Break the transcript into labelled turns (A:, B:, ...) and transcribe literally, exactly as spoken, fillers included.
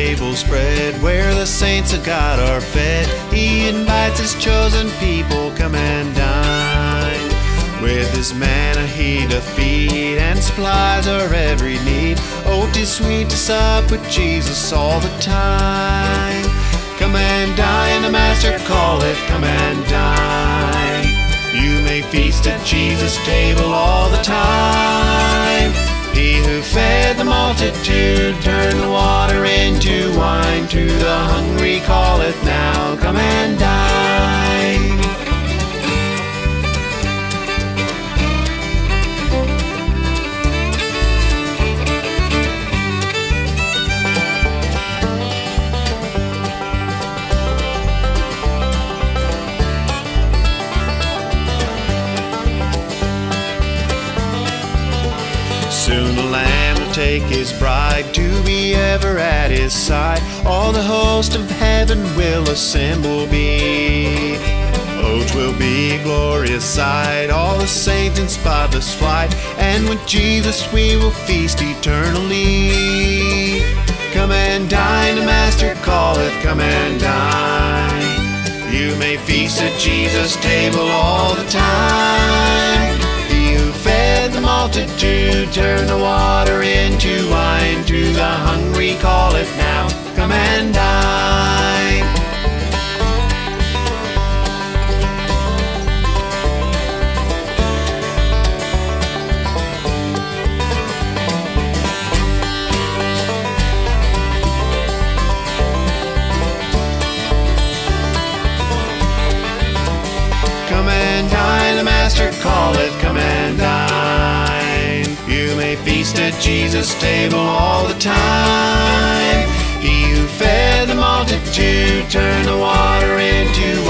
A: table spread where the saints of God are fed. He invites his chosen people, come and dine. With his manna he doth feed and supplies our every need. Oh, 'tis sweet to sup with Jesus all the time. Come and dine, the Master calleth, come and dine. You may feast at Jesus' table all the time. He who fed the multitude turned the water into wine. To the hungry calleth now, come and dine. Soon the Lamb will take his bride to be ever at his side. All the host of heaven will assemble be. Oh, 'twill be a glorious sight, all the saints in spotless flight. And with Jesus we will feast eternally. Come and dine, the Master calleth, come and dine. You may feast at Jesus' table all the time. He who fed the multitude turned the water into wine. To the hungry calleth now, come and dine. Come and dine, the Master calleth, come and dine. You may feast at Jesus' table all the time. He who fed the multitude turned the water into